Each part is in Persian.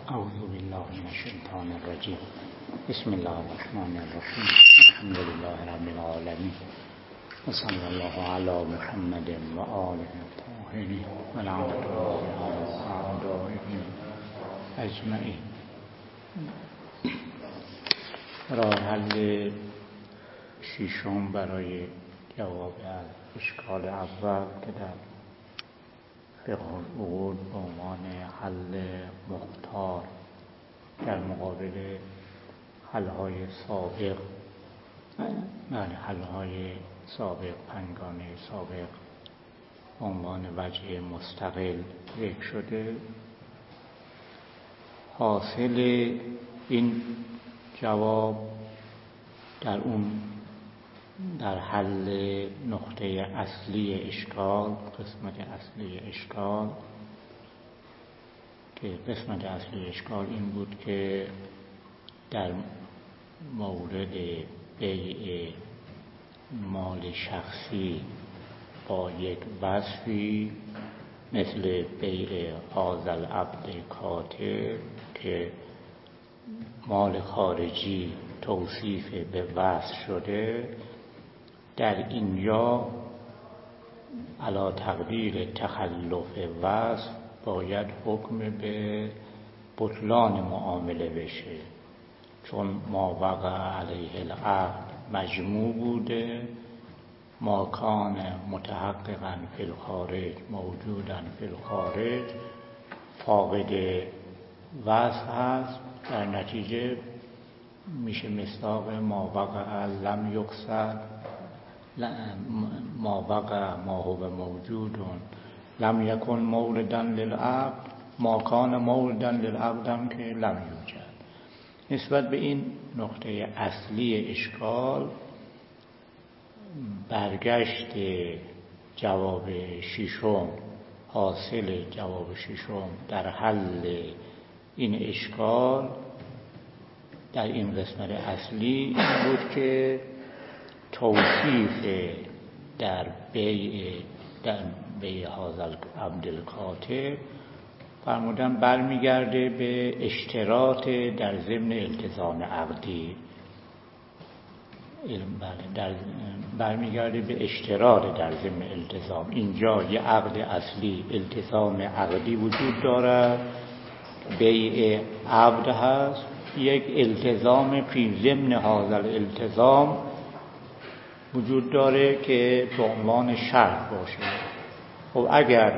اعوذ بالله من الشیطان الرجیم. بسم الله الرحمن الرحیم. الحمد لله رب العالمین و صلی الله علی محمد و آله الطاهرین و لعنت الله علی اعدائهم اجمعین. راه حل ششم برای جواب از اشکال اول که در فقه العقول به عنوان حل مختار در مقابل حل‌های سابق، حل‌های سابق، پنگانه سابق به عنوان وجه مستقل ذکر شده. حاصل این جواب در حل نقطه اصلی اشکال، قسمت اصلی اشکال، که قسمت اصلی اشکال این بود که در مورد بیع مال شخصی با یک وصفی مثل بیع هذا العبد کاتب که مال خارجی توصیف به وصف شده، در اینجا علی تقدیر تخلف وصف باید حکم به بطلان معامله بشه، چون ما وقع علیه العقد مجموع بوده، ما کان متحققا فی الخارج موجودا فی الخارج فاقد وصف هست. در نتیجه میشه مصداق ما وقع لم یکسر، ما وقع ما هو موجود لم یکن مولدا للعقد، ما کان مولدا للعقد هم که لم یوجد. نسبت به این نقطه اصلی اشکال، برگشت جواب ششم، حاصل جواب ششم در حل این اشکال در این قسمت اصلی این بود که توصیف در بیع هذا العبد الکاتب فرمودن برمیگرده به اشتراط در ضمن التزام عقدی. برمیگرده به اشتراط در ضمن التزام. اینجا یه عقد اصلی، التزام عقدی وجود دارد، بیع عبد هست، یک التزام فی ضمن هذا الالتزام وجود داره که به عنوان شرط باشه. خب اگر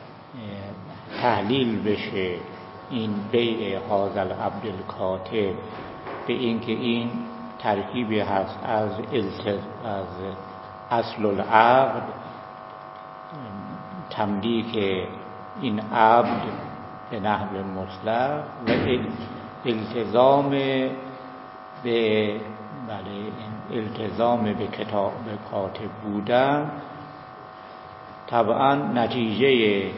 تحلیل بشه این بیع هذا العبد الکاتب به این که این ترکیبی هست از اصل العقد، تملیک این عبد به نحو مطلق و التزام به کاتب بودن، طبعا نتیجه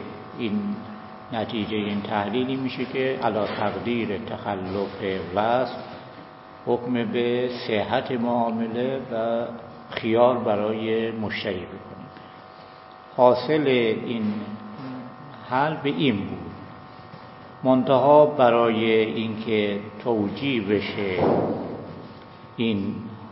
این تحلیلی میشه که علی تقدیر تخلف وصف حکم به صحت معامله و خیار برای مشتری بکنیم. حاصل این حل به این بود. منتها برای اینکه توجیه بشه این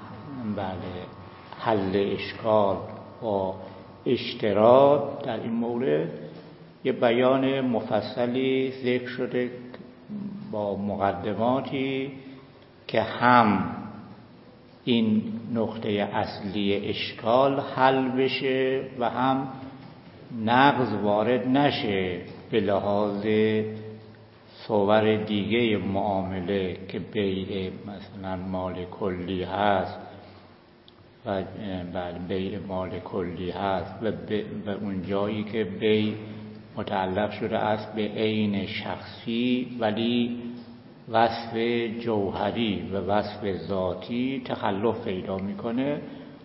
حل اشکال با اشتراط در این مورد یه بیان مفصلی ذکر شده با مقدماتی که هم این نقطه اصلی اشکال حل بشه و هم نقض وارد نشه به لحاظ صور دیگه معامله که بیع مثلا مال کلی هست و بیع مال کلی هست و اون جایی که بیع متعلق شده است به عین شخصی ولی وصف جوهری و وصف ذاتی تخلف پیدا میکنه.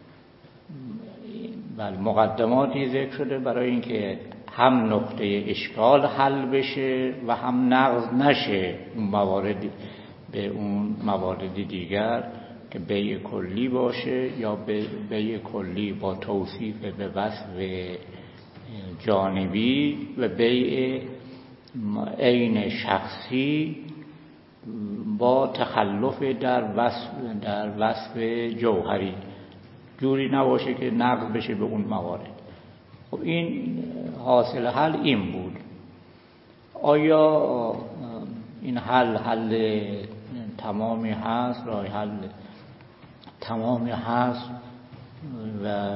مقدماتی ذکر شده برای اینکه هم نقطه اشکال حل بشه و هم نقض نشه به اون موارد دیگر که بیع کلی باشه یا بیع کلی با توصیف به وصف جانبی و بیع عین شخصی با تخلف در وصف جوهری، جوری نباشه که نقض بشه به اون موارد. خب این حاصل حل این بود. آیا این حل تمامی هست، راه حل تمامی هست و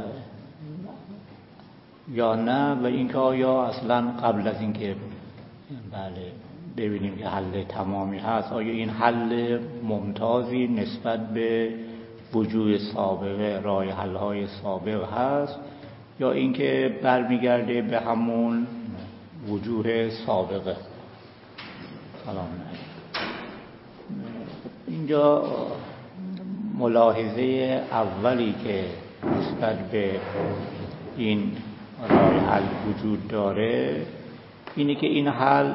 یا نه، و اینکه آیا اصلا قبل از اینکه ببینیم که حل تمامی هست، آیا این حل ممتازی نسبت به وجوه سابقه، راه حل‌های سابق هست، یا اینکه برمیگرده به همون وجوه سابقه. سلام علیکم. اینجا ملاحظه اولی که نسبت به این راه حل وجود داره اینه که این حل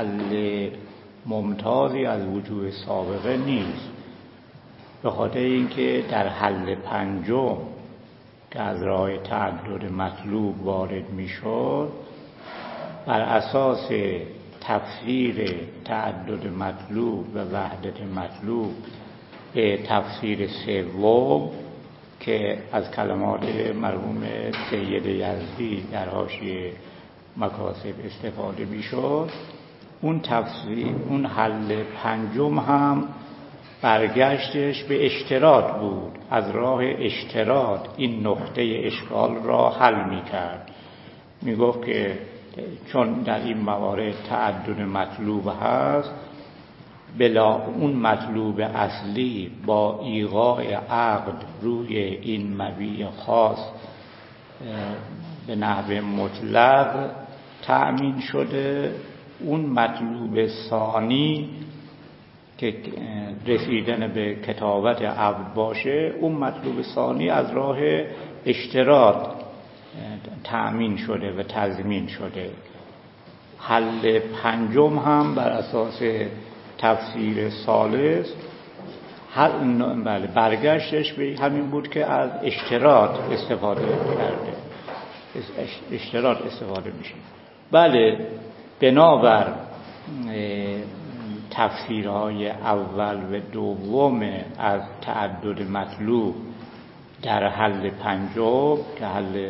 ممتازی از وجوه سابقه نیست، به خاطر اینکه در حل پنجم که از راه تعدد مطلوب وارد میشد، بر اساس تفسیر تعدد مطلوب و وحدت مطلوب به تفسیر سوم که از کلمات مرحوم سید یزدی در حاشیه مکاسب استفاده میشد، اون تفسیر، اون حل پنجم هم برگشتش به اشتراط بود. از راه اشتراط این نقطه اشکال را حل میکرد. میگفت که چون در این موارد تعدد مطلوب هست، بلا اون مطلوب اصلی با ایقاع عقد روی این مبیع خاص به نحو مطلق تأمین شده، اون مطلوب ثانی که رسیدن به کتابت عبد باشه، اون مطلوب ثانی از راه اشتراط تأمین شده و تضمین شده. حل پنجم هم بر اساس تفسیر ثالث برگشتش به همین بود که از اشتراط استفاده کرده، اشتراط استفاده میشه. بله، بنابر تفسیرهای اول و دوم از تعدد مطلوب در حل پنجم که حل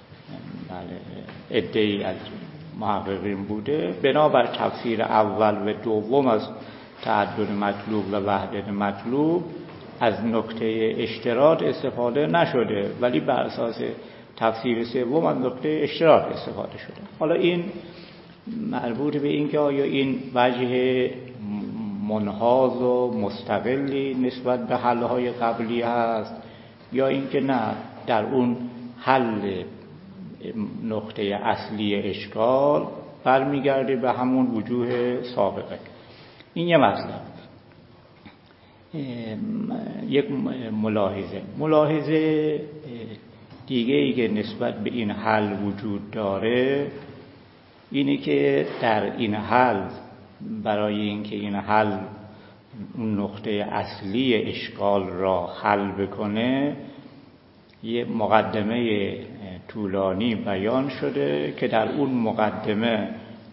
عده‌ای از محققین بوده، بنابر تفسیر اول و دوم از تعدد مطلوب و وحدت مطلوب از نکته اشتراط استفاده نشده، ولی بر اساس تفسیر سوم از نکته اشتراط استفاده شده. حالا این مربوط به این که آیا این وجه منحاز و مستقلی نسبت به حل‌های قبلی هست یا اینکه نه، در اون حل نقطه اصلی اشکال برمیگرده به همون وجوه سابقه. این یه مطلب. یک ملاحظه دیگه ای که نسبت به این حل وجود داره اینه که در این حل، برای اینکه این حل اون نقطه اصلی اشکال را حل بکنه، یه مقدمه طولانی بیان شده که در اون مقدمه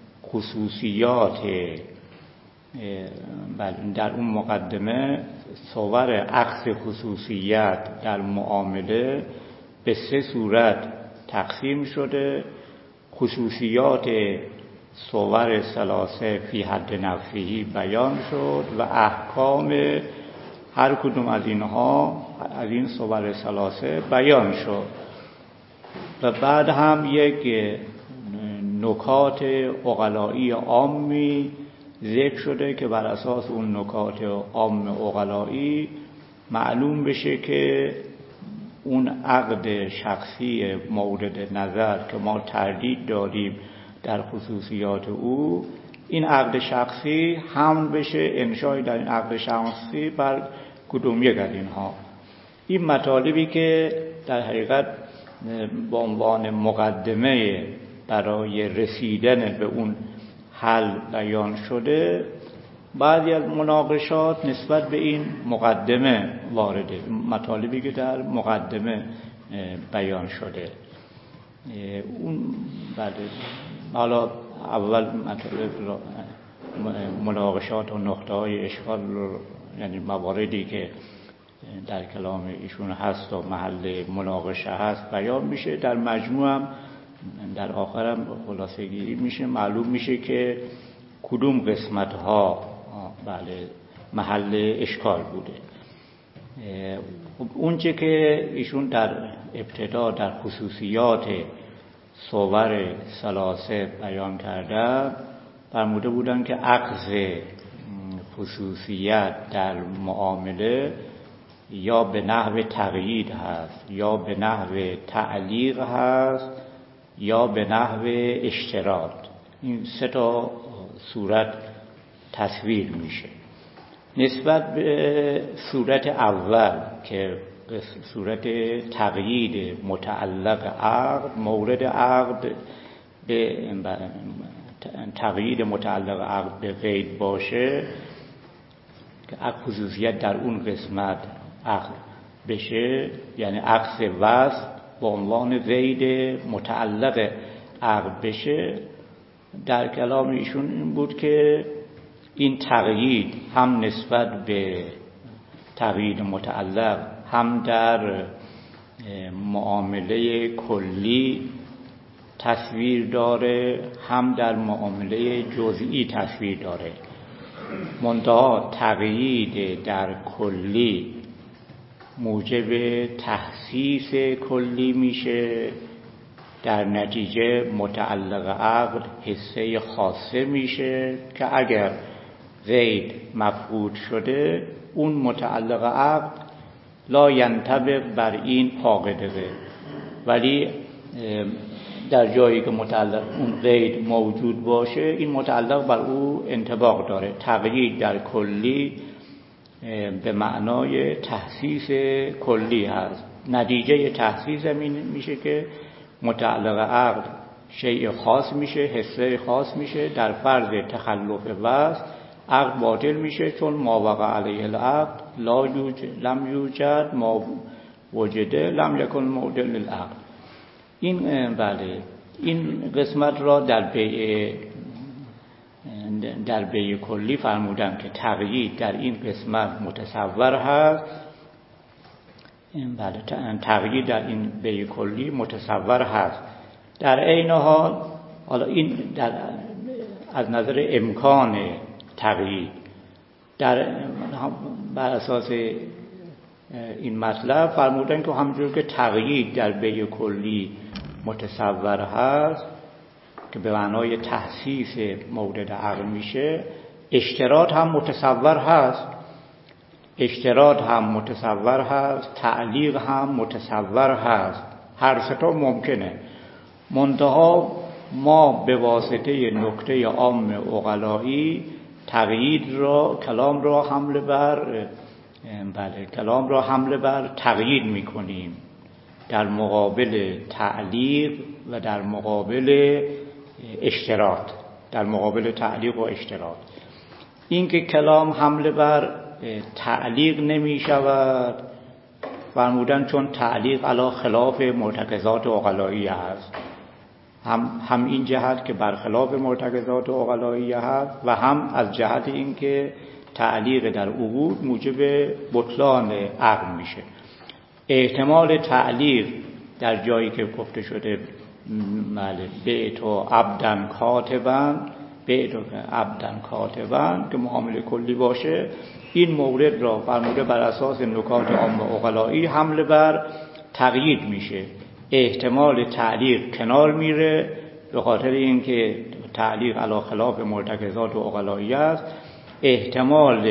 صور عکس خصوصیت در معامله به 3 صورت تقسیم شده. خصوصیات صور ثلاثه فی حد نفسه بیان شد و احکام هر کدوم از اینها، از این صور ثلاثه بیان شد و بعد هم یک نکات عقلایی عامی ذکر شده که بر اساس اون نکات عام عقلایی معلوم بشه که اون عقد شخصی مورد نظر که ما تردید داریم در خصوصیات او، این عقد شخصی حمل بشه، انشای در این عقد شخصی بر کدوم یک از اینها. این مطالبی که در حقیقت به عنوان مقدمه برای رسیدن به اون حل بیان شده، بعضی از مناقشات نسبت به این مقدمه وارده، مطالبی که در مقدمه بیان شده. اون بعد حالا اول مطالب مناقشات و نقطه‌های اشکال رو، یعنی مواردی که در کلام ایشون هست و محل مناقشه هست بیان میشه. در مجموع هم در آخر هم خلاصه گیری میشه، معلوم میشه که کدوم قسمت ها بله محل اشکال بوده. اونچه که ایشون در ابتدا در خصوصیات صور ثلاثه بیان کرده، فرموده بودن که عکس خصوصیت در معامله یا به نحو تقیید هست، یا به نحو تعلیق هست، یا به نحو اشتراط. این سه تا صورت تصویر میشه. نسبت به صورت اول که صورت تقیید متعلق عقد، مورد عقد به تقیید متعلق عقد به قید باشه که خصوصیت در اون قسمت عقد بشه، یعنی عکس وصف به عنوان قید متعلق عقد بشه. در کلام ایشون این بود که این تقیید هم نسبت به تقیید متعلق هم در معامله کلی تصویر داره، هم در معامله جزئی تصویر داره. منتها تقیید در کلی موجب تخصیص کلی میشه، در نتیجه متعلق عقد حصه خاصه میشه که اگر قید مفقود شده اون متعلق عقد لا ینطبق بر این فاقده، ولی در جایی که متعلق اون قید موجود باشه این متعلق بر او انطباق داره. تقیید در کلی به معنای تخصیص کلی هست. نتیجه تخصیص این میشه که متعلق عقد شیء خاص میشه، حصه خاص میشه. در فرض تخلف وصف عقد باطل میشه، چون ما وقع علیه العقد لم یوجد ما وجده لم یکن موجد للعقد. این بله این قسمت را در بیع کلی فرمودن که تقیید در این قسمت متصور هست. بله تقیید در این بیع کلی متصور هست. در عین حال حالا این از نظر امکان تقیید بر اساس این مطلب فرمودن که همونجور که تقیید در بیع کلی متصور هست که به معنای تخصیص مورد عقد میشه، اشتراط هم متصور هست. اشتراط هم متصور هست، تعلیق هم متصور هست. هر سه تا ممکنه. منتها ما به واسطه نکته عام عقلایی تقیید را کلام را حمل بر تقیید میکنیم در مقابل تعلیق و در مقابل اشتراط. در مقابل تعلیق و اشتراط این که کلام حمل بر تعلیق نمی شود فرمودن چون تعلیق علی خلاف مرتکزات عقلایی است. هم این جهت که برخلاف مرتکزات عقلایی هست و هم از جهت این که تعلیق در عقود موجب بطلان عقد میشه. احتمال تعلیق در جایی که گفته شده بعت عبدن کاتبن که معامله کلی باشه، این مورد را فرموده بر اساس نکات عام عقلایی حمل بر تقیید میشه. احتمال تعلیق کنار میره به خاطر اینکه تعلیق علی خلاف مرتکزات و عقلایی است. احتمال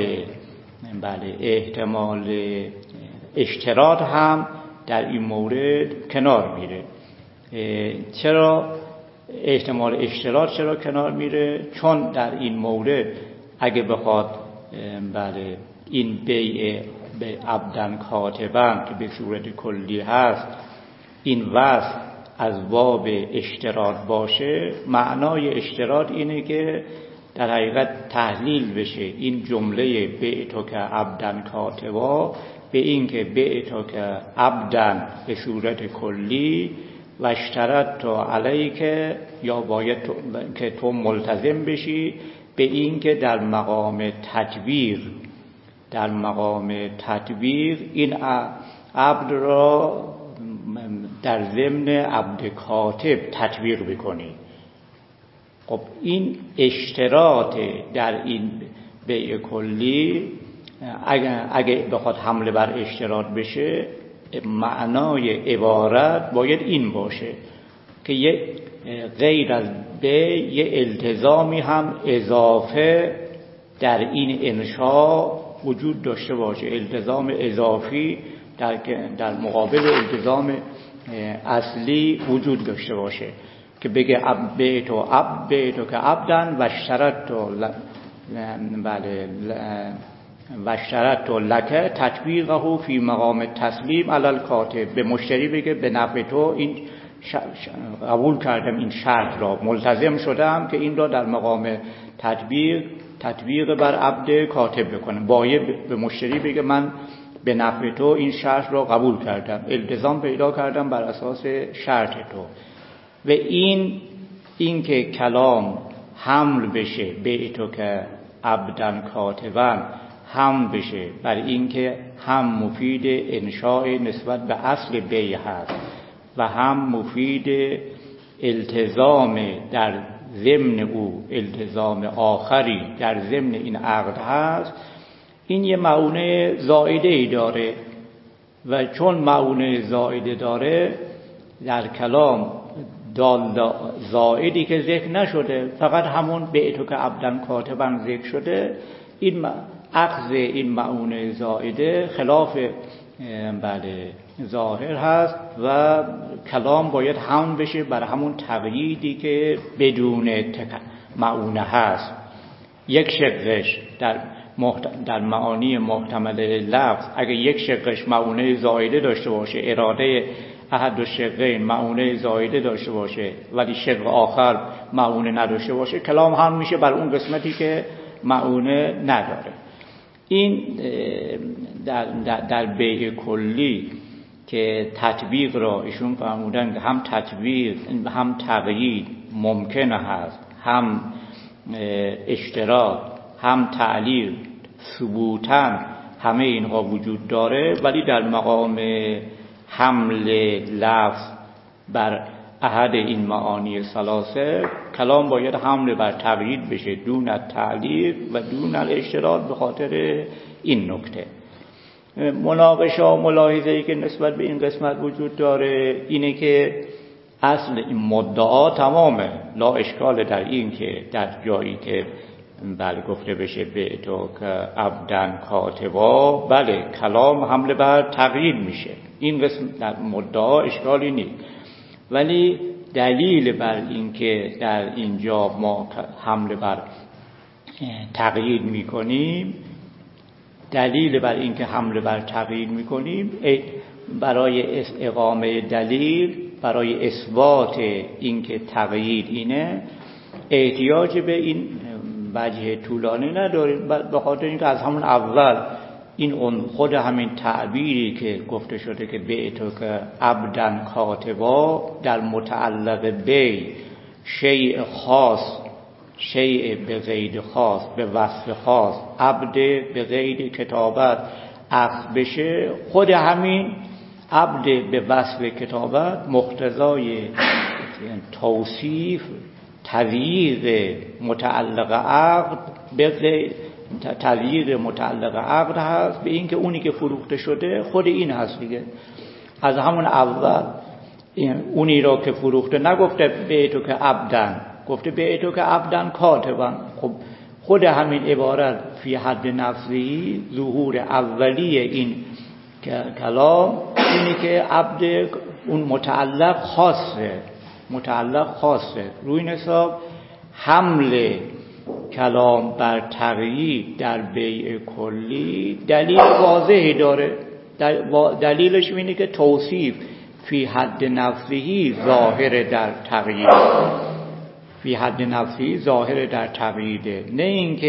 اشتراط هم در این مورد کنار میره. چرا احتمال اشتراط چرا کنار میره؟ چون در این مورد اگه بخواد این بیع به عبدن کاتبن که به صورت کلی هست این وصف از باب اشتراط باشه، معنای اشتراط اینه که در حقیقت تحلیل بشه این جمله بعتو که عبدن کاتبا به این که بعتو که عبدن به صورت کلی و اشترط تو علیه که یا باید که تو ملتزم بشی به این که در مقام تطبیق این عبد را در ضمن عبد کاتب تطبیق بکنی. خب این اشتراط در این بیع کلی اگه بخواد حمله بر اشتراط بشه، معنای عبارت باید این باشه که یک غیر از بیع یه التزامی هم اضافه در این انشاء وجود داشته باشه، التزام اضافی در مقابل التزام اصلی وجود داشته باشه که بگه بیعتو که عبدن و اشترطت لک تطبیقه فی مقام تسلیم علی الکاتب. به مشتری بگه به نفع تو این قبول کردم، این شرط را ملتزم شدم که این را در مقام تطبیق بر عبد کاتب بکنم. باید به مشتری بگه من به نفع تو این شرط را قبول کردم، التزام پیدا کردم بر اساس شرط تو. و این که کلام حمل بشه بیعتو که عبدن کاتبن، هم بشه بر این که هم مفید انشاء نسبت به اصل بیع هست و هم مفید التزام در ضمن او، التزام آخری در ضمن این عقد هست، این یه معونه زائده ای داره. و چون معونه زائده داره در کلام زائدی که ذکر نشده، فقط همون بیعتو که عبدن کاتبن ذکر شده، این اخذ این معونه زائده خلاف ظاهر هست و کلام باید هم بشه بر همون تقییدی که بدون معونه هست. یک شقش در معانی محتمل لفظ اگه یک شقش معونه زائده داشته باشه، اراده احد الشقین معونه زائده داشته باشه ولی شق آخر معونه نداشته باشه، کلام هم میشه بر اون قسمتی که معونه نداره. این در بیع کلی که تطبیق را ایشون فرمودن که هم تطبیق هم تقیید ممکن هست، هم اشتراط هم تعلیق ثبوتاً همه اینها وجود داره، ولی در مقام حمل لفظ بر احد این معانی ثلاثه کلام باید حمل بر تقیید بشه دون تعلیق و دون الاشتراط. به خاطر این نکته مناقشه و ملاحظه‌ای که نسبت به این قسمت وجود داره اینه که اصل این مدعا تمامه، لا اشکال در این که در جایی که بله گفته بشه بیعتو که عبدن کاتبا، بله کلام حمله بر تقیید میشه، این قسم در مدعا اشکالی نیست. ولی دلیل بر این که در اینجا ما حمله بر تقیید میکنیم، برای اقامه دلیل، برای اثبات این که تقیید اینه، احتیاج به این وجه طولانی نداریم، به خاطر اینکه از همون اول این خود همین تعبیری که گفته شده که بیعتو که عبدن کاتبا در متعلق بی شیء خاص، شیء به قید خاص، به وصف خاص، عبد به قید کتابت اخذ بشه، خود همین عبد به وصف کتابت مقتضای توصیف تضییق متعلق عقد به تضییق متعلق عقد هست، به این که اونی که فروخته شده خود این هست دیگه. از همون اول اونی را که فروخته نگفته بیعتو که عبدن، گفته بیعتو که عبدن کاتبن. خب خود همین عبارت فی حد نفسی ظهور اولی این کلام اینی که عبد اون متعلق خاصه. روی این حساب حمل کلام بر تقیید در بیع کلی دلیل واضحی داره. دلیلش اینه که توصیف فی حد نفسی ظاهر در تقیید، فی حد نفسی ظاهر در تقییده، نه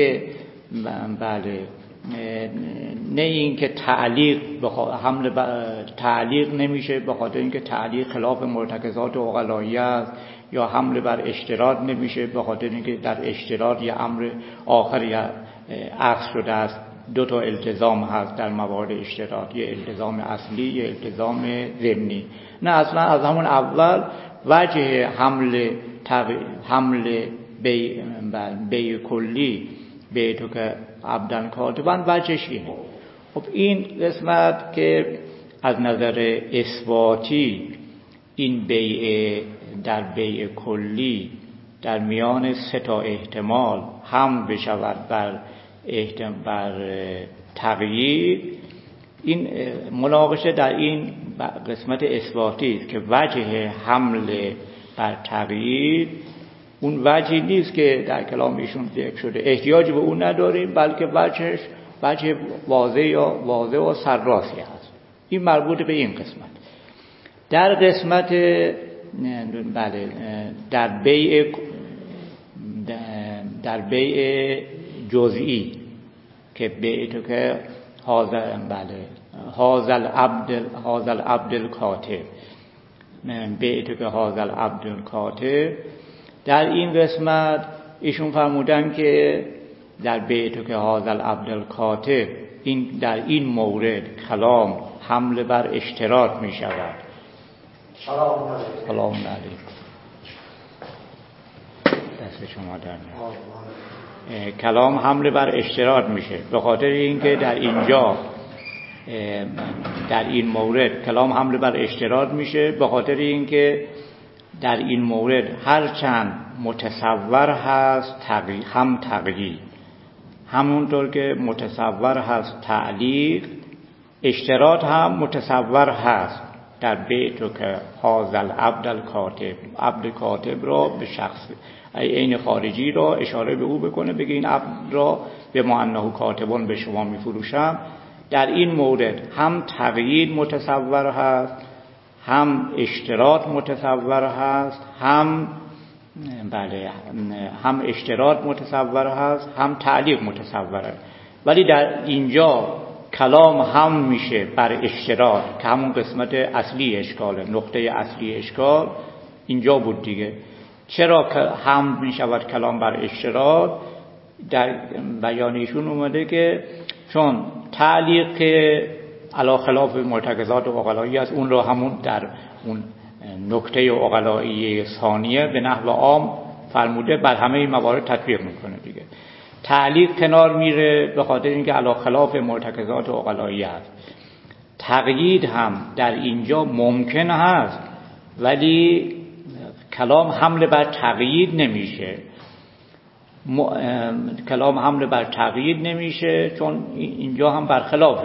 اینکه تعلیق تعلیق نمیشه، به خاطر اینکه تعلیق خلاف مرتکزات عقلایی است، یا حمله بر اشتراط نمیشه به خاطر اینکه در اشتراط یه امر آخر یا عکس شده است. دو تا التزام هست در موارد اشتراط، یه التزام اصلی یه التزام ضمنی. نه اصلا از همون اول وجه حمل بی کلی به تو که عبدن کاتبن وجهش اینه. خب این قسمت که از نظر اثباتی این بیع در بیع کلی در میان سه تا احتمال هم بشود بر تغییر، این مناقشه در این قسمت اثباتی است که وجه حمل بر تغییر اون وجهی نیست که در کلام ایشون ذکر شده، احتیاج به اون نداریم، بلکه وجهش وجه واضح و سرراسی هست. این مربوط به این قسمت. در قسمت در بیع جزئی که بیع تو که هازل عبد الکاتب، بیع تو که هازل عبد الکاتب، در این قسمت ایشون فرمودن که در بیع تو که هازل عبد الکاتب این در این مورد کلام حمله بر اشتراط می شود. سلام علیکم. دست شما در کلام حمله بر اشتراط میشه به خاطر اینکه در اینجا در این مورد کلام حمله بر اشتراط میشه به خاطر اینکه در این مورد هرچند متصور هست هم تقیید، همونطور که متصور هست تعلیق، اشتراط هم متصور هست. در بیتو که هازل عبد الکاتب، عبد کاتب را به شخص عین خارجی را اشاره به او بکنه، بگه این عبد را به ما انه کاتبون به شما میفروشم. در این مورد هم تقیید متصور هست، هم اشتراط متصور هست، هم اشتراط متصور هست، هم تعلیق متصوره. ولی در اینجا کلام هم میشه بر اشتراط که همون قسمت اصلی اشکاله، نقطه اصلی اشکال اینجا بود دیگه. چرا هم میشود کلام بر اشتراط؟ در بیانیشون اومده که چون تعلیق که علی خلاف مرتکزات عقلایی است، اون رو همون در اون نکته عقلایی ثانیه به نحو عام فرموده بر همه این موارد تطبیق میکنه دیگه. تعلیق کنار میره به خاطر اینکه علی خلاف مرتکزات عقلایی است. تقیید هم در اینجا ممکن هست ولی کلام حمله بر تقیید نمیشه. کلام حمله بر تقیید نمیشه چون اینجا هم برخلاف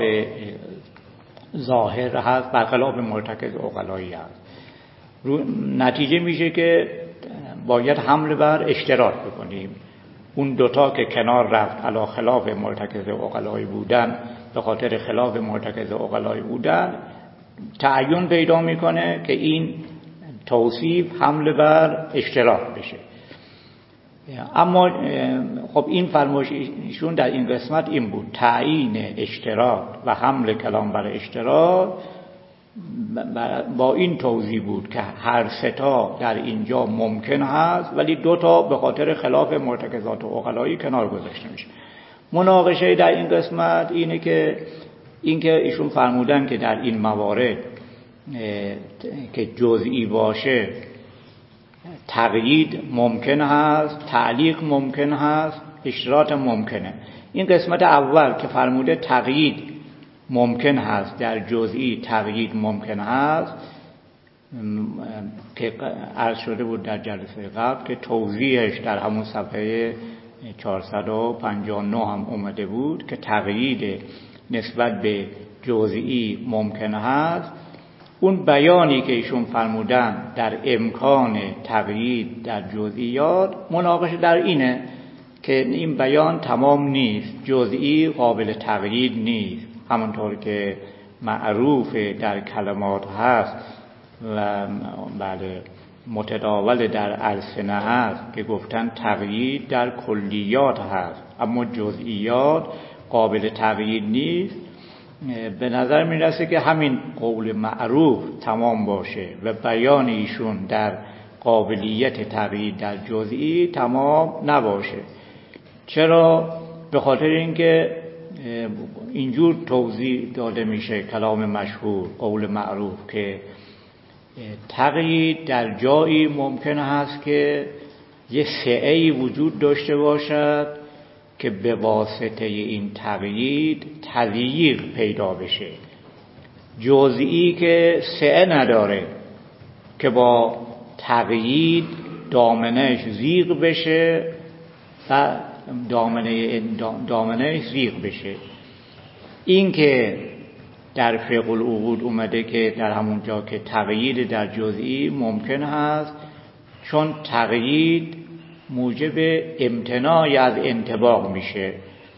ظاهر هست، برخلاف مرتکز عقلایی هست. نتیجه میشه که باید حمله بر اشتراط بکنیم. اون دوتا که کنار رفت علی خلاف مرتکز عقلایی بودن، به خاطر خلاف مرتکز عقلایی بودن تعین پیدا میکنه که این توصیف حمله بر اشتراط بشه. اما خب این فرمایششون در این قسمت این بود، تعیین اشتراط و حمل کلام بر اشتراط با این توضیح بود که هر سه تا در اینجا ممکن هست ولی دو تا به خاطر خلاف مرتکزات و عقلایی کنار گذاشته میشه. مناقشه در این قسمت اینه که ایشون فرمودن که در این موارد که جزئی باشه تقیید ممکن هست، تعلیق ممکن هست، اشتراط ممکنه. این قسمت اول که فرموده تقیید ممکن هست، در جزئی تقیید ممکن هست که عرض شده بود در جلسه قبل که توضیحش در همون صفحه 459 هم اومده بود که تقیید نسبت به جزئی ممکن هست. اون بیانی که ایشون فرمودن در امکان تقیید در جزئیات، مناقشه در اینه که این بیان تمام نیست، جزئی قابل تقیید نیست، همونطور که معروف در کلمات هست و بله متداول در السنه هست که گفتن تقیید در کلیات هست اما جزئیات قابل تقیید نیست. به نظر میرسه که همین قول معروف تمام باشه و بیان ایشون در قابلیت تغییر در جزئی تمام نباشه. چرا؟ به خاطر اینکه اینجور توضیح داده میشه کلام مشهور، قول معروف، که تغییر در جایی ممکن هست که یه سعه‌ای وجود داشته باشد که به واسطه این تغییر تضییق پیدا بشه. جزئی که سعه نداره که با تغییر دامنهش زیغ بشه و دامنه زیغ بشه. این که در فقه العقود اومده که در همون جا که تغییر در جزئی ممکن هست، چون تغییر موجب امتناع از انطباق میشه.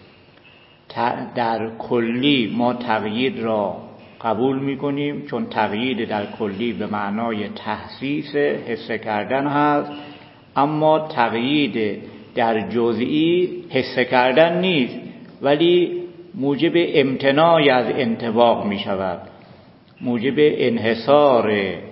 در کلی ما تغییر را قبول میکنیم چون تغییر در کلی به معنای تحسیس، حس کردن هست، اما تغییر در جزئی حس کردن نیست ولی موجب امتناع از انطباق می شود، موجب انحصار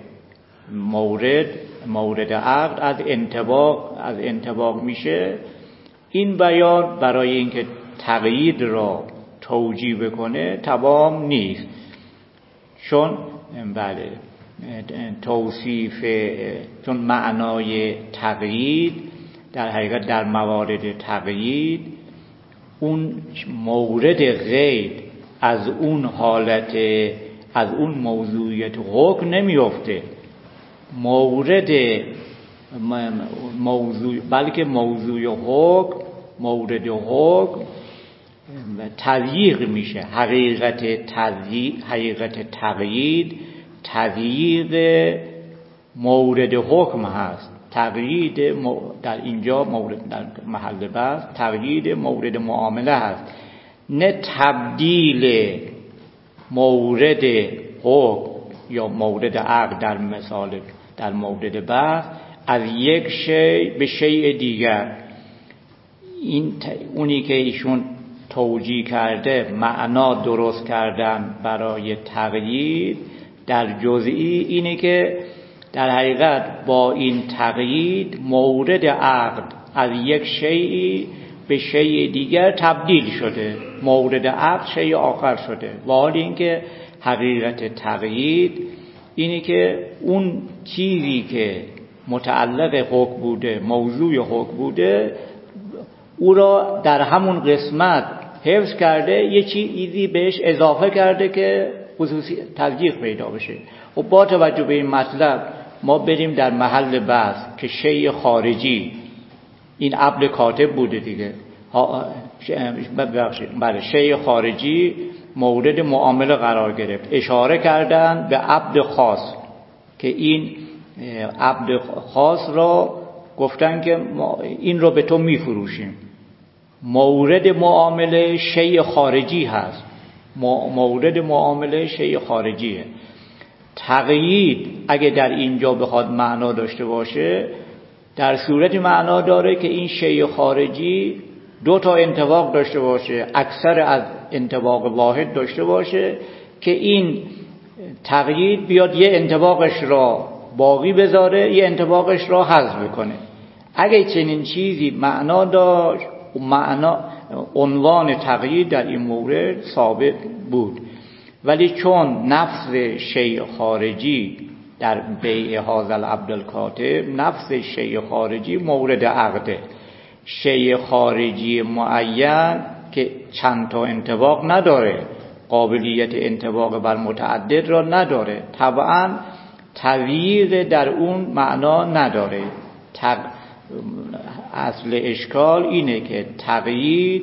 مورد عقد از انطباق میشه. این بیان برای اینکه تغییر را توجیه بکنه تمام نیست، چون بله توصیف، چون معنای تغییر در حقیقت در موارد تغییر اون مورد غیر از اون حالت، از اون موضوعیت حکم نمیفته، بلکه موضوع حکم، مورد حکم تضییق میشه. حقیقت تغییر تضییق مورد حکم هست. تغییر در اینجا مورد در محل بحث تغییر مورد معامله هست، نه تبدیل مورد حکم یا مورد عقد در مثال در مورد بحث از یک شیء به شیء دیگر. اونی که ایشون توجیه کرده معنا درست کردن برای تغییر در جزئی اینه که در حقیقت با این تغییر مورد عقد از یک شیء به شیء دیگر تبدیل شده، مورد عقد شیء آخر شده. و حال اینکه حقیقت تغییر اینه که اون چیزی که متعلق حکم بوده، موضوع حکم بوده، او را در همون قسمت حفظ کرده، یه چیزی بهش اضافه کرده که خصوصی تضییق پیدا بشه. و با توجه به این مطلب ما بریم در محل بحث که شیء خارجی، این عبد کاتب بوده دیگه، بله شیء خارجی مورد معامله قرار گرفت. اشاره کردن به عبد خاص که این عبد خاص را گفتن که این رو به تو میفروشیم. مورد معامله شیء خارجی هست، مورد معامله شیء خارجیه. تغییر اگه در اینجا بخواد معنا داشته باشه، در صورتی معنا داره که این شیء خارجی دو تا انطباق داشته باشه، اکثر از انطباق واحد داشته باشه، که این تغییر بیاد یه انطباقش را باقی بذاره، یه انطباقش را حذف کنه. اگه چنین چیزی معنا داشت، معنا عنوان تغییر در این مورد ثابت بود. ولی چون نفس شیء خارجی در بیع هذا العبد الکاتب، نفس شیء خارجی مورد عقده، شیء خارجی معین که چند تا انطباق نداره، قابلیت انطباق بر متعدد را نداره، طبعا تغییر در اون معنا نداره. اصل اشکال اینه که تغییر،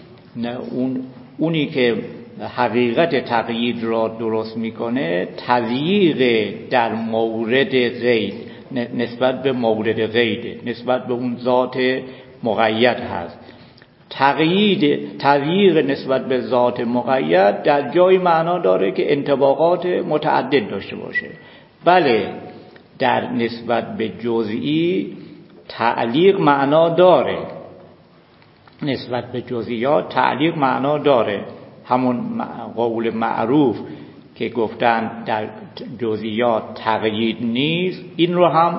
اونی که حقیقت تغییر را درست میکنه تضییق در مورد غیر نسبت به مورد غیره، نسبت به اون ذات مقید هست. تغییر نسبت به ذات مقید در جای معنا داره که انطباقات متعدد داشته باشه. بله در نسبت به جزئی تعلیق معنا داره، نسبت به جزئیات تعلیق معنا داره. همون قول معروف که گفتن در جزئیات تغییر نیست، این رو هم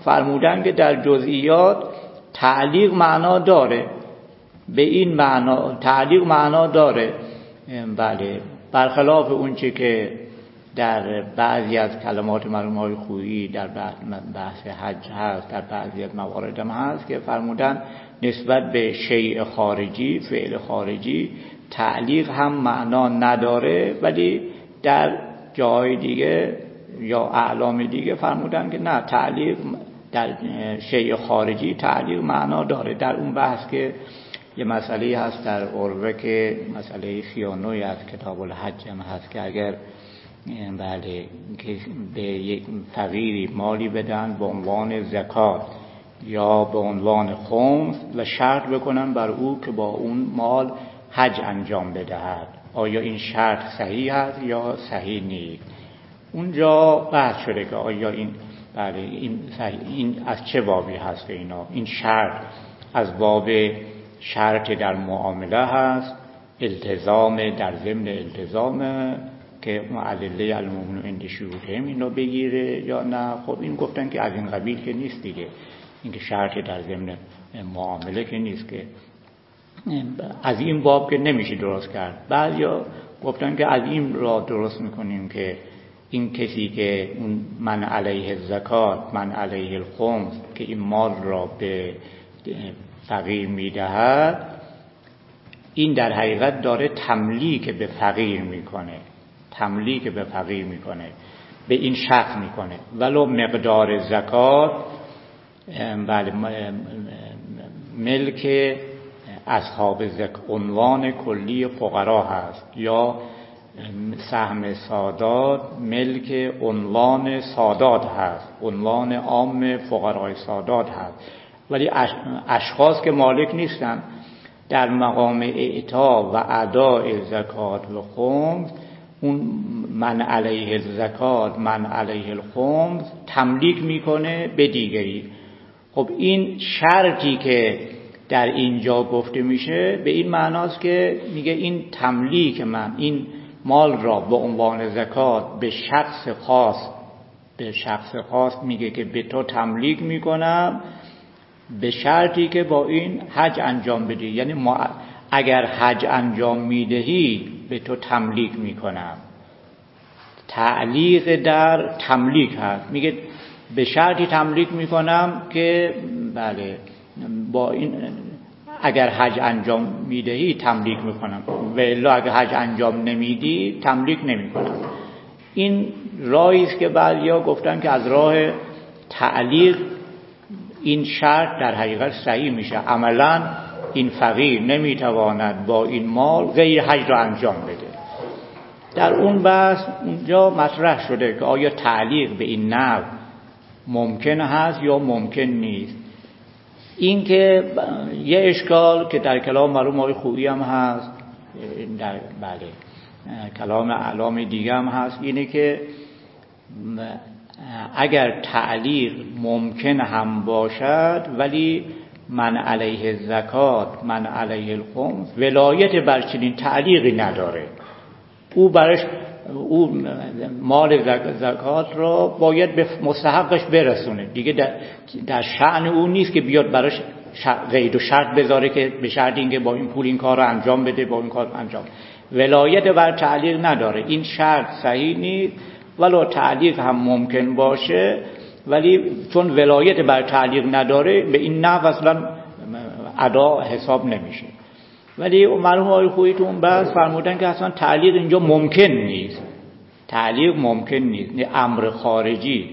فرمودن که در جزئیات تعلیق معنا داره، به این معنا تعلیق معنا داره. بله، برخلاف اون چه که در بعضی از کلمات مرحوم خویی در بحث حج هست، در بعضی از موارد هم هست که فرمودن نسبت به شیء خارجی، فعل خارجی تعلیق هم معنا نداره، ولی در جای دیگه یا اعلام دیگه فرمودن که نه، تعلیق در شیء خارجی تعلیق معنا داره. در اون بحث که یه مسئله هست در عروه که مسئله خیانوی از کتاب الحج هم هست که اگر بله که به یک فقیری مالی بدن به عنوان زکات یا به عنوان خمس و شرط بکنن بر او که با اون مال حج انجام بدهد، آیا این شرط صحیح است یا صحیح نیست؟ اونجا بحث شده که آیا این بله این از چه بابی هست؟ این شرط از باب شرط در معامله هست، التزام در ضمن التزام که معلله المؤمن عند شروطهم اینو بگیره یا نه؟ خب این گفتن که از این قبیل که نیست دیگه، این که شرط در ضمن معامله که نیست، که از این باب که نمیشه درست کرد. بعضیا گفتن که از این را درست میکنیم که این کسی که من علیه الزکات من علیه الخمس که این مال را به فقیر میدهد، این در حقیقت داره تملیک به فقیر میکنه، تملیک به فقیر میکنه، به این شخص میکنه، ولو مقدار زکات بله ملک اصحاب عنوان کلی فقرا هست، یا سهم سادات ملک عنوان سادات هست، عنوان عام فقرای سادات هست، ولی اشخاص که مالک نیستن در مقام اعطا و اداء زکات و خمس، اون من علیه الزکات من علیه الخمس تملیک میکنه به دیگری. خب این شرطی که در اینجا گفته میشه به این معناست که میگه این تملیک من این مال را به عنوان زکات به شخص خاص میگه که به تو تملیک میکنم به شرطی که با این حج انجام بدی، یعنی اگر حج انجام میدهی به تو تملیک میکنم. تعلیق در تملیک هست، میگه به شرطی تملیک میکنم که بله با این اگر حج انجام میدهی تملیک میکنم، و الا اگر حج انجام نمیدی تملیک نمیکنم. این راهی است که بعضیا گفتن که از راه تعلیق این شرط در حقیقت صحیح میشه. عملا این فقیر نمیتواند با این مال غیر حج را انجام بده. در اون بحث اونجا مطرح شده که آیا تعلیق به این نوع ممکن هست یا ممکن نیست. این که یه اشکال که در کلام مرحوم آقای خویی هم هست، در بله کلام اعلام دیگه هم هست، اینه که اگر تعلیق ممکن هم باشد ولی من علیه الزکات من علیه الخمس ولایت بر چنین تعلیقی نداره، او مال زکات را باید به مستحقش برسونه دیگه، در شأن او نیست که بیاد براش قید و شرط بذاره که به شرط اینکه با این پول این کار رو انجام بده، با این کار انجام. ولایت بر تعلیق نداره، این شرط صحیح نیست. ولو تعلیق هم ممکن باشه ولی چون ولایت بر تعلیق نداره به این نحو اصلا ادا حساب نمیشه. ولی مرحوم آقای خویی تو اون بحث فرمودن که اصلا تعلیق اینجا ممکن نیست، تعلیق ممکن نیست. امر خارجی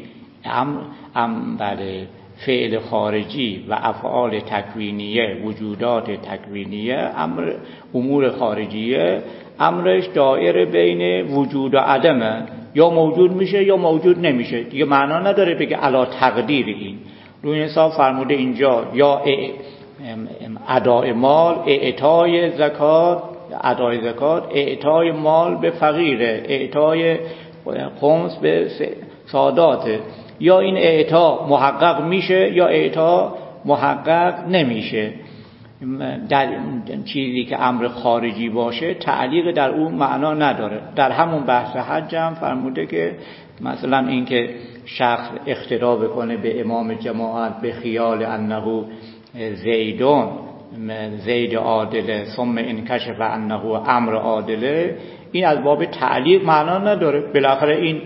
بله فعل خارجی و افعال تکوینیه، وجودات تکوینیه، امور خارجیه امرش دایره بین وجود و عدمه، یا موجود میشه یا موجود نمیشه دیگه، معنا نداره بگه علا تقدیر. این روی حساب فرموده اینجا یا ادای مال، اعطای زکات، ادای زکات اعطای مال به فقیره، اعطای خمس به ساداته، یا این اعطا محقق میشه یا اعطا محقق نمیشه. در چیزی که امر خارجی باشه تعلیق در اون معنا نداره. در همون بحث حج هم فرموده که مثلا این که شخص اقتدا بکنه به امام جماعت به خیال انه زید عادله ثم انکشف انه امر عادله، این از باب تعلیق معنا نداره. بالاخره این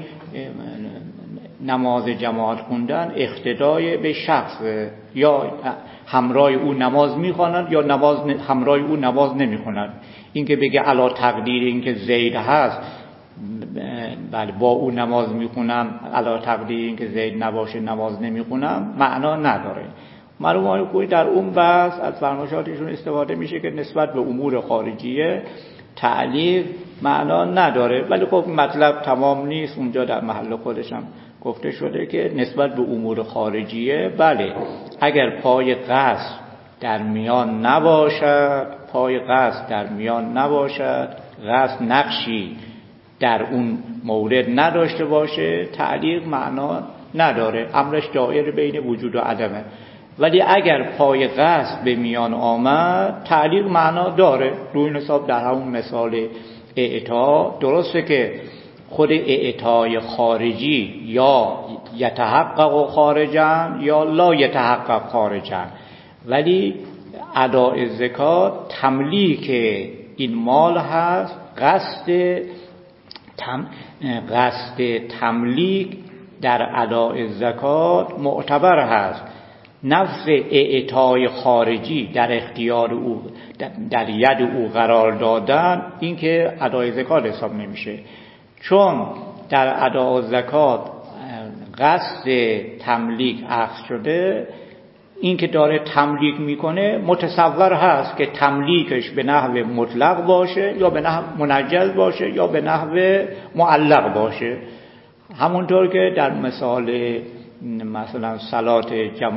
نماز جماعت خوندن اقتدای به شخص، یا همراه او نماز میخوانند یا همراه او نماز نمیخوانند. این که بگه علا تقدیر این که زید هست بله با او نماز میخونم، علا تقدیر این که زید نباشه نماز نمیخونم، معنا نداره. مرحوم خویی در اون بحث از فرمایشاتشون استفاده میشه که نسبت به امور خارجیه تعلیق معنا نداره، ولی خب مطلب تمام نیست. اونجا در محل خودش هم گفته شده که نسبت به امور خارجیه بله اگر پای قصد در میان نباشد، قصد نقشی در اون مورد نداشته باشه، تعلیق معنا نداره، امرش دائر بین وجود و عدمه. ولی اگر پای قصد به میان آمد تعلیق معنا داره. روی این حساب در همون مثال اعطا درسته که خود اعطای خارجی یا یتحقق خارجن یا لا یتحقق خارجن، ولی اداء زکات تملیک این مال هست، قصد تملیک در اداء زکات معتبر هست. نفس اعطای خارجی در اختیار او در ید او قرار دادن این که ادای زکات حساب نمیشه، چون در ادای زکات قصد تملیک اخذ شده. این که داره تملیک میکنه متصور هست که تملیکش به نحو مطلق باشه یا به نحو منجز باشه یا به نحو معلق باشه. همونطور که در مثلا صلات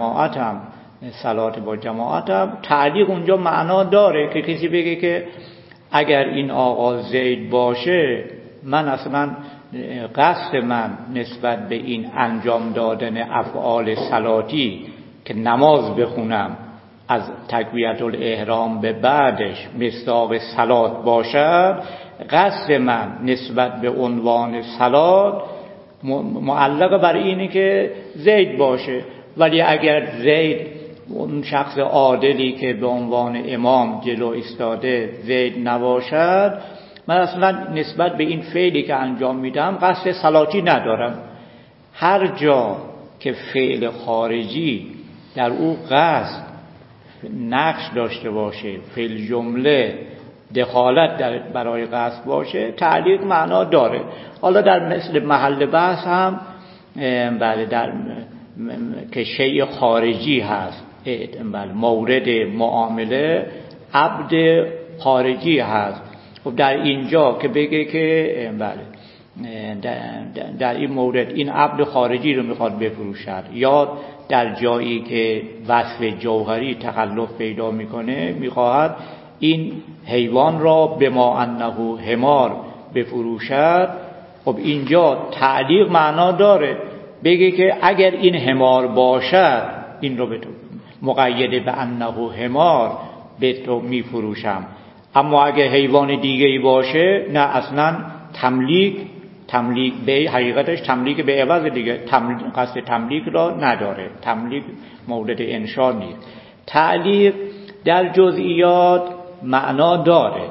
با جماعت هم تعلیق اونجا معنا داره که کسی بگه که اگر این آقا زید باشه، من اصلا قصد من نسبت به این انجام دادن افعال صلاتی که نماز بخونم از تکبیرة الاحرام به بعدش مصداق صلات باشد، قصد من نسبت به عنوان صلات معلق بر اینه که زید باشه. ولی اگر زید اون شخص عادلی که به عنوان امام جلو ایستاده زید نباشد، من اصلا نسبت به این فعلی که انجام میدم قصد صلاتی ندارم. هر جا که فعل خارجی در او قصد نقش داشته باشه، فعل جمله دخالت برای قصد باشه، تعلیق معنا داره. حالا در مثل محل بحث هم بله در که شیء خارجی هست، مورد معامله عبد خارجی هست. خب در اینجا که بگه که بله در این مورد این عبد خارجی رو میخواد بفروشد، یا در جایی که وصف جوهری تخلف پیدا میکنه میخواهد این حیوان را به ما انه حمار بفروشد، خب اینجا تعلیق معنا داره. بگه که اگر این حمار باشد، این رو به تو مقیده به انه حمار به تو میفروشم. اما اگر حیوان دیگه‌ای باشه نه، اصلا تملیک به حقیقتش تملیک به عوض دیگه، قصد تملیک را نداره. تملیک مورد انشاء نیست. تعلیق در جزئیات معنا داره،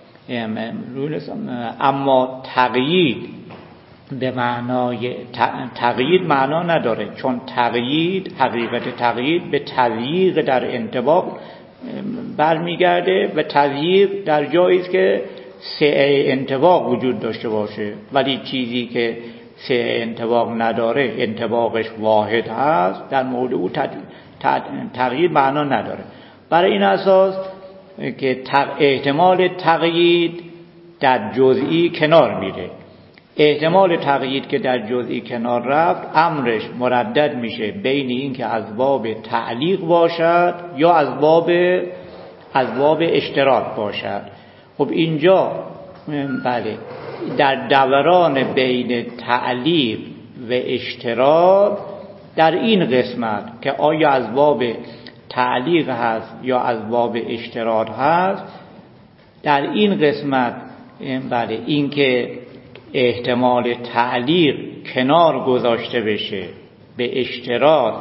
اما تقیید به معنای تقیید معنا نداره، چون تقیید حقیقت تقیید به تضییق در انطباق برمیگرده و تضییق در جایی است که سعه انطباق وجود داشته باشه، ولی چیزی که سعه انطباق نداره، انطباقش واحد هست، در مورد او تقیید معنا نداره. برای این اساس که احتمال تقیید در جزئی کنار میره. احتمال تقیید که در جزئی کنار رفت، امرش مردد میشه بین این که از باب تعلیق باشد یا از باب اشتراط باشد. خب اینجا بله در دوران بین تعلیق و اشتراط در این قسمت که آیا از باب تعلیق هست یا از باب اشتراط هست، در این قسمت بله این که احتمال تعلیق کنار گذاشته بشه به اشتراط،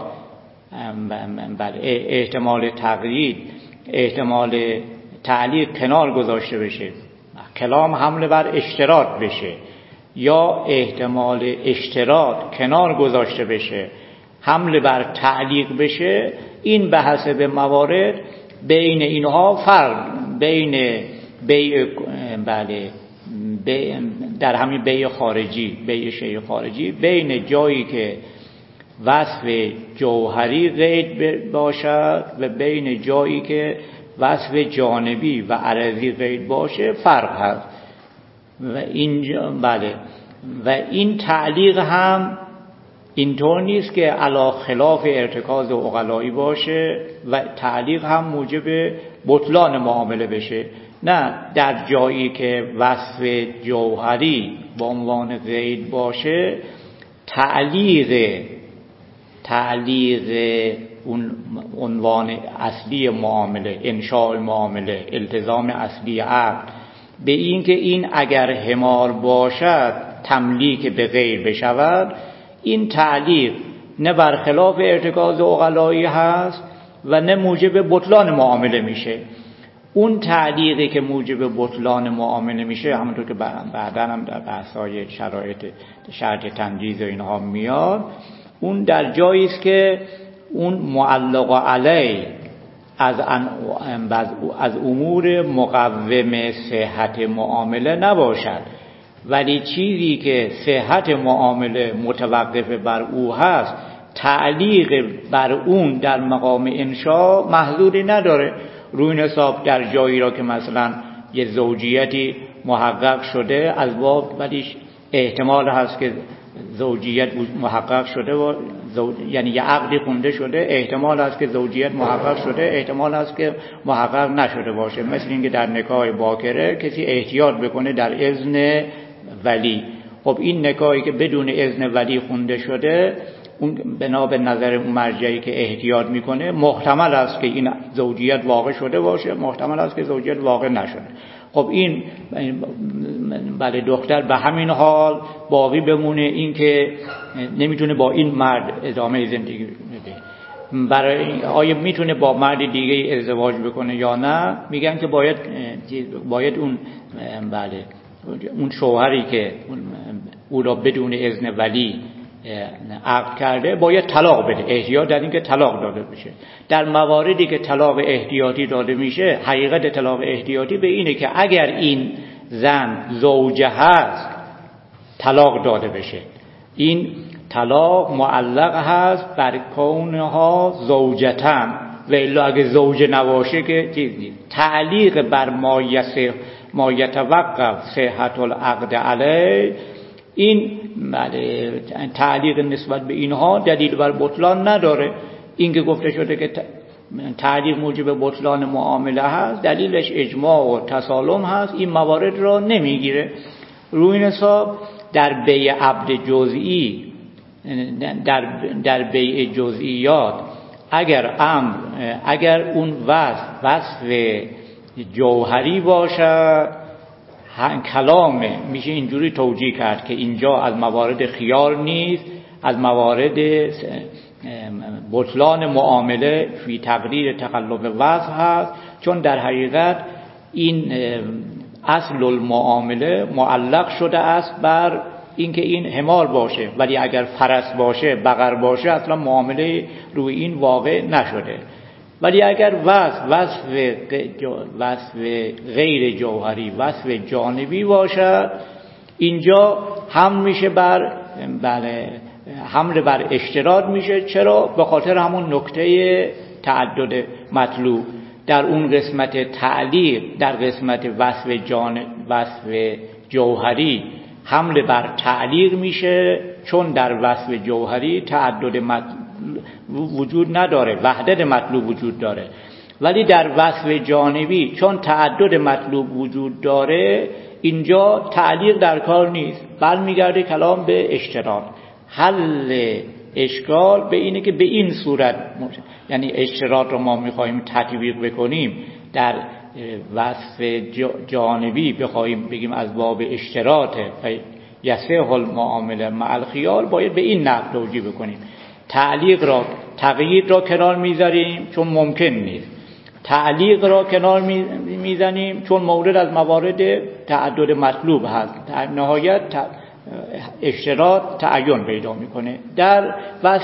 احتمال تقیید، احتمال تعلیق کنار گذاشته بشه، کلام حمله بر اشتراط بشه، یا احتمال اشتراط کنار گذاشته بشه حمله بر تعلیق بشه، این به حسب موارد بین اینها فرق، بین بیع در همین بیع خارجی، بیع شیء خارجی، بین جایی که وصف جوهری قید باشد و بین جایی که وصف جانبی و عرضی قید باشه فرق هست. و اینجا و این تعلیق هم اینطور نیست که علی خلاف ارتکاز عقلایی باشه و تعلیق هم موجب بطلان معامله بشه. نه، در جایی که وصف جوهری با عنوان قید باشه، تعلیق اون عنوان اصلی معامله، انشاء معامله، التزام اصلی عقد به این که این اگر حمار باشد تملیک به غیر بشود، این تعلیق نه برخلاف ارتکاز عقلایی هست و نه موجب بطلان معامله میشه. اون تعلیقی که موجب بطلان معامله میشه، همونطور که بعدا هم در بحث‌های شرط تنجیز و اینها میاد، اون در جایی است که اون معلق علی از امور مقوم صحت معامله نباشد، ولی چیزی که صحت معامله متوقف بر او هست، تعلیق بر اون در مقام انشاء محذوری نداره. روی نصاب در جایی را که مثلا یه زوجیتی محقق شده از باب، ولی احتمال هست که زوجیت محقق شده و یعنی یه عقدی خونده شده، احتمال هست که زوجیت محقق شده، احتمال هست که محقق نشده باشه. مثل اینکه در نکاح باکره کسی احتیاط بکنه در اذن ولی، خب این نکاحی که بدون اذن ولی خونده شده، اون بنا به نظر اون مرجعی که احتیاط میکنه محتمل است که این زوجیت واقع شده باشه، محتمل است که زوجیت واقع نشده. خب این دختر به همین حال باقی بمونه، این که نمیتونه با این مرد ادامه زندگی بده. برای آیا میتونه با مرد دیگه ازدواج بکنه یا نه؟ میگن که باید اون شوهری که او را بدون اذن ولی عقد کرده باید طلاق بده، احتیاط در این که طلاق داده بشه. در مواردی که طلاق احتیاطی داده میشه، حقیقت طلاق احتیاطی به اینه که اگر این زن زوجه هست طلاق داده بشه. این طلاق معلق هست بر کونها زوجتن، و الا اگه زوجه نباشه که چیز نیست. تعلیق بر ما یتوقف صحت العقد علیه، این تعلیق نسبت به اینها دلیل بر بطلان نداره. این که گفته شده که تعلیق موجب بطلان معامله هست، دلیلش اجماع و تسالم هست، این موارد را نمیگیره. روی حساب در بیع عبد جزئی، در بیع جزئیات اگر اون وصف جوهری باشد، کلامه میشه اینجوری توجیه کرد که اینجا از موارد خیار نیست، از موارد بطلان معامله فی تقریر تقلب وصف هست، چون در حقیقت این اصل المعامله معلق شده است بر اینکه این حمار باشه، ولی اگر فرس باشه، بقر باشه، اصلا معامله روی این واقع نشده. ولی اگر وصف غیر جوهری، وصف جانبی باشد، اینجا هم میشه حمله بر اشتراط میشه. چرا؟ به خاطر همون نکته تعدد مطلوب. در اون قسمت تعلیق، در قسمت وصف جوهری حمله بر تعلیق میشه، چون در وصف جوهری تعدد وجود نداره، وحدت مطلوب وجود داره. ولی در وصف جانبی چون تعدد مطلوب وجود داره، اینجا تعلیق در کار نیست، برمیگرده کلام به اشتراط. حل اشکال به اینه که به این صورت، یعنی اشتراط رو ما میخوایم تطبیق بکنیم در وصف جانبی، بخوایم بگیم از باب اشتراطه یصح المعامله مع الخیال باید به این نحو توجیه بکنیم. تعلیق را تقیید را کنار میذاریم چون ممکن نیست، تعلیق را کنار میزنیم چون مورد از موارد تعدد مطلوب هست، در نهایت اشتراط تعین پیدا میکنه. در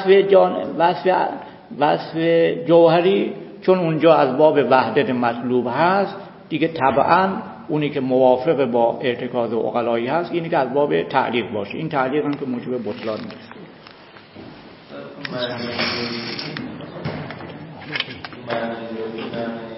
وصف جوهری چون اونجا از باب وحدت مطلوب هست دیگه طبعا اونی که موافق با ارتکاز عقلایی هست اینی که از باب تعلیق باشه. این تعلیق هم که موجب بطلان نیست. معنی